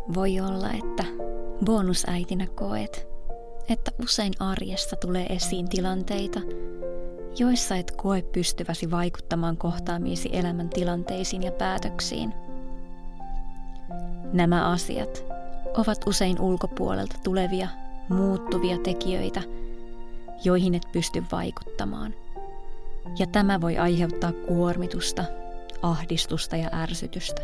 Voi olla, että bonusäitinä koet, että usein arjessa tulee esiin tilanteita, joissa et koe pystyväsi vaikuttamaan kohtaamiisi elämän tilanteisiin ja päätöksiin. Nämä asiat ovat usein ulkopuolelta tulevia, muuttuvia tekijöitä, joihin et pysty vaikuttamaan. Ja tämä voi aiheuttaa kuormitusta, ahdistusta ja ärsytystä.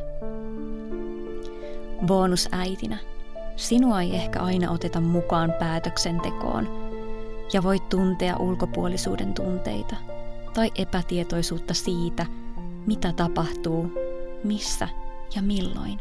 Bonusäitinä sinua ei ehkä aina oteta mukaan päätöksentekoon ja voit tuntea ulkopuolisuuden tunteita tai epätietoisuutta siitä, mitä tapahtuu, missä ja milloin.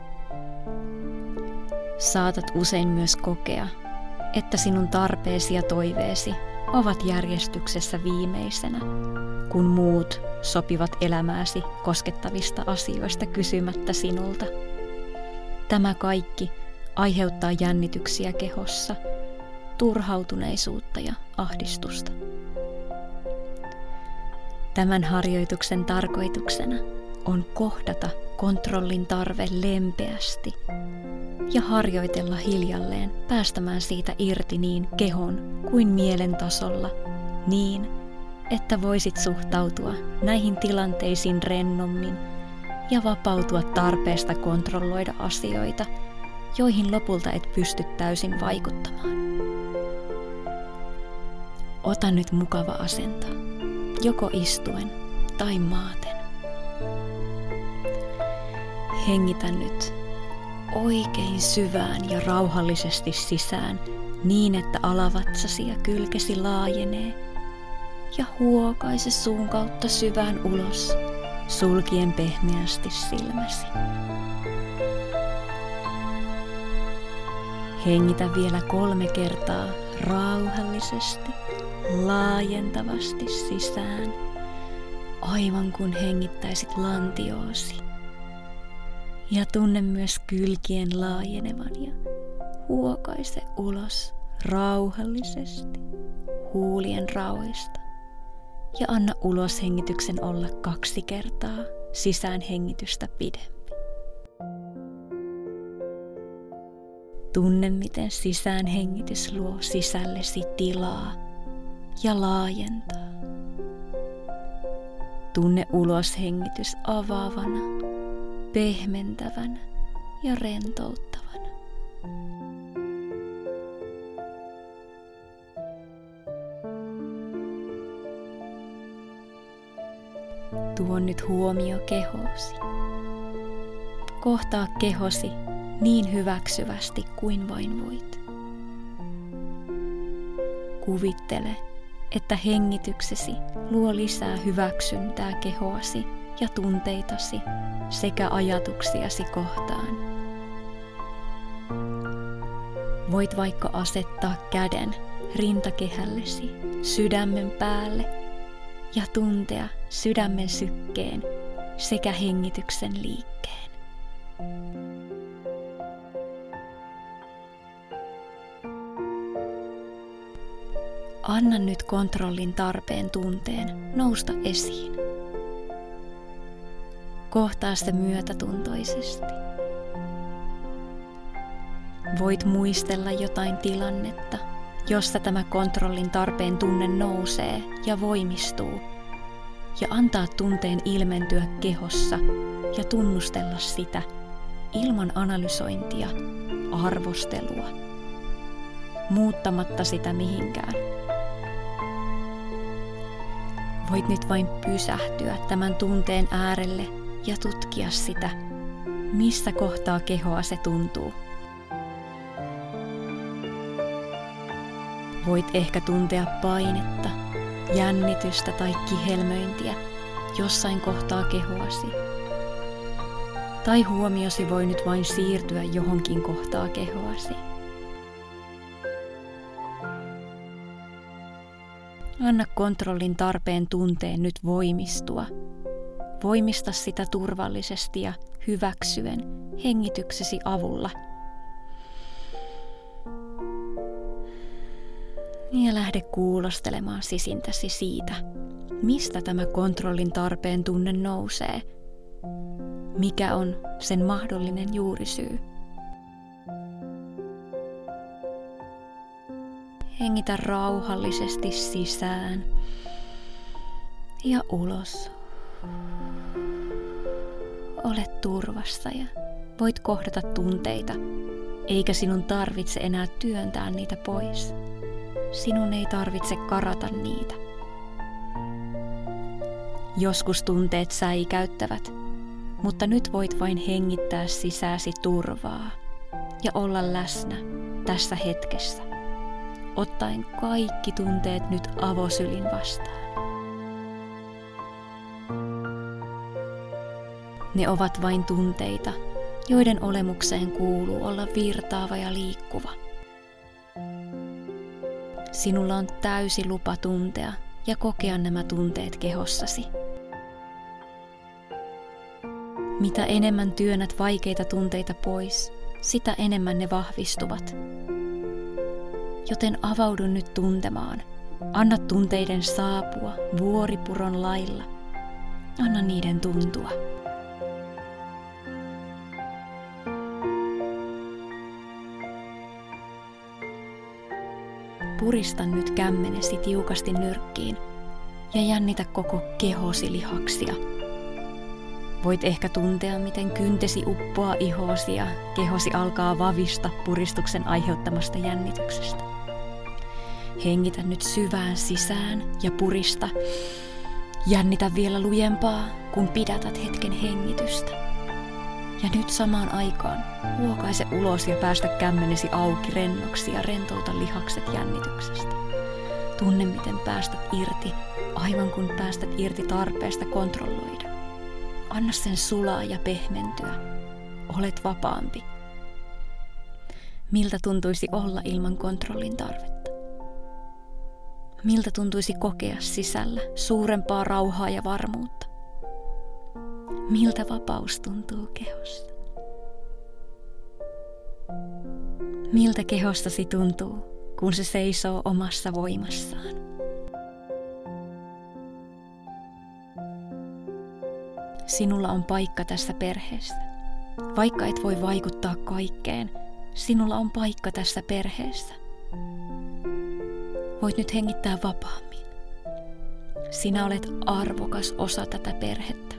Saatat usein myös kokea, että sinun tarpeesi ja toiveesi ovat järjestyksessä viimeisenä, kun muut sopivat elämääsi koskettavista asioista kysymättä sinulta. Tämä kaikki aiheuttaa jännityksiä kehossa, turhautuneisuutta ja ahdistusta. Tämän harjoituksen tarkoituksena on kohdata kontrollin tarve lempeästi ja harjoitella hiljalleen päästämään siitä irti niin kehon kuin mielen tasolla niin, että voisit suhtautua näihin tilanteisiin rennommin ja vapautua tarpeesta kontrolloida asioita, joihin lopulta et pysty täysin vaikuttamaan. Ota nyt mukava asento, joko istuen tai maaten. Hengitä nyt oikein syvään ja rauhallisesti sisään niin, että alavatsasi ja kylkesi laajenee ja huokaise suun kautta syvään ulos, sulkien pehmeästi silmäsi. Hengitä vielä 3 kertaa rauhallisesti, laajentavasti sisään, aivan kun hengittäisit lantioosi. Ja tunne myös kylkien laajenevan ja huokaise ulos rauhallisesti huulien raoista. Ja anna uloshengityksen olla 2 kertaa sisäänhengitystä pidempi. Tunne, miten sisäänhengitys luo sisällesi tilaa ja laajentaa. Tunne uloshengitys avaavana, pehmentävänä ja rentouttavana. Tuo nyt huomio kehoosi. Kohtaa kehosi niin hyväksyvästi kuin vain voit. Kuvittele, että hengityksesi luo lisää hyväksyntää kehoasi ja tunteitasi sekä ajatuksiasi kohtaan. Voit vaikka asettaa käden rintakehällesi sydämen päälle ja tuntea sydämen sykkeen sekä hengityksen liikkeen. Anna nyt kontrollin tarpeen tunteen nousta esiin. Kohtaa se myötätuntoisesti. Voit muistella jotain tilannetta, jossa tämä kontrollin tarpeen tunne nousee ja voimistuu, ja antaa tunteen ilmentyä kehossa ja tunnustella sitä ilman analysointia, arvostelua, muuttamatta sitä mihinkään. Voit nyt vain pysähtyä tämän tunteen äärelle ja tutkia sitä, missä kohtaa kehoa se tuntuu. Voit ehkä tuntea painetta, jännitystä tai kihelmöintiä jossain kohtaa kehoasi. Tai huomiosi voi nyt vain siirtyä johonkin kohtaa kehoasi. Anna kontrollin tarpeen tunteen nyt voimistua. Voimista sitä turvallisesti ja hyväksyen hengityksesi avulla. Ja lähde kuulostelemaan sisintäsi siitä, mistä tämä kontrollin tarpeen tunne nousee. Mikä on sen mahdollinen juurisyy? hengitä rauhallisesti sisään ja ulos. Olet turvassa ja voit kohdata tunteita, eikä sinun tarvitse enää työntää niitä pois. Sinun ei tarvitse karata niitä. Joskus tunteet säikäyttävät, mutta nyt voit vain hengittää sisääsi turvaa ja olla läsnä tässä hetkessä, ottaen kaikki tunteet nyt avosylin vastaan. Ne ovat vain tunteita, joiden olemukseen kuuluu olla virtaava ja liikkuva. Sinulla on täysi lupa tuntea ja kokea nämä tunteet kehossasi. Mitä enemmän työnnät vaikeita tunteita pois, sitä enemmän ne vahvistuvat. Joten avaudu nyt tuntemaan. Anna tunteiden saapua vuoripuron lailla. Anna niiden tuntua. Purista nyt kämmenesi tiukasti nyrkkiin ja jännitä koko kehosi lihaksia. Voit ehkä tuntea, miten kyntesi uppoaa ihoosi ja kehosi alkaa vavista puristuksen aiheuttamasta jännityksestä. Hengitä nyt syvään sisään ja purista. Jännitä vielä lujempaa, kun pidätät hetken hengitystä. Ja nyt samaan aikaan huokaise ulos ja päästä kämmenesi auki rennoksi ja rentouta lihakset jännityksestä. Tunne, miten päästät irti, aivan kun päästät irti tarpeesta kontrolloida. Anna sen sulaa ja pehmentyä. Olet vapaampi. Miltä tuntuisi olla ilman kontrollin tarvetta? Miltä tuntuisi kokea sisällä suurempaa rauhaa ja varmuutta? Miltä vapaus tuntuu kehossa? Miltä kehossasi tuntuu, kun se seisoo omassa voimassaan? Sinulla on paikka tässä perheessä. Vaikka et voi vaikuttaa kaikkeen, sinulla on paikka tässä perheessä. Voit nyt hengittää vapaammin. Sinä olet arvokas osa tätä perhettä.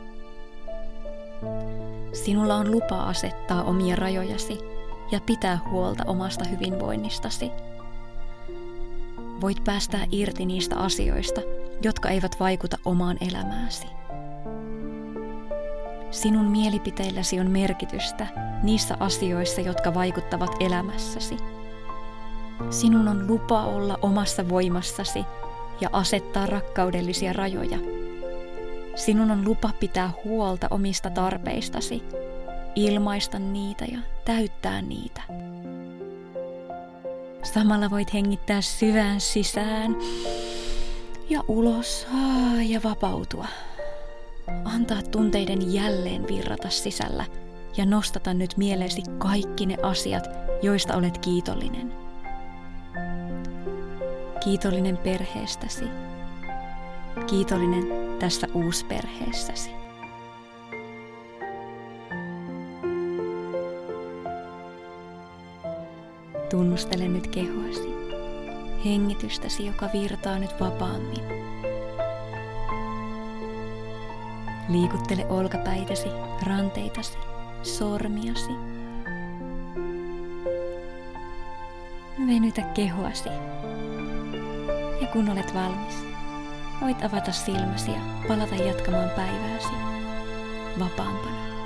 Sinulla on lupa asettaa omia rajojasi ja pitää huolta omasta hyvinvoinnistasi. Voit päästää irti niistä asioista, jotka eivät vaikuta omaan elämääsi. Sinun mielipiteilläsi on merkitystä niissä asioissa, jotka vaikuttavat elämässäsi. Sinun on lupa olla omassa voimassasi ja asettaa rakkaudellisia rajoja. Sinun on lupa pitää huolta omista tarpeistasi, ilmaista niitä ja täyttää niitä. Samalla voit hengittää syvään sisään ja ulos ja vapautua. Antaa tunteiden jälleen virrata sisällä ja nostata nyt mieleesi kaikki ne asiat, joista olet kiitollinen. Kiitollinen perheestäsi. Kiitollinen tässä uusperheessäsi. Tunnustele nyt kehoasi, hengitystäsi, joka virtaa nyt vapaammin. Liikuttele olkapäitäsi, ranteitasi, sormiasi. Venytä kehoasi. Ja kun olet valmis, voit avata silmäsi ja palata jatkamaan päivääsi vapaampana.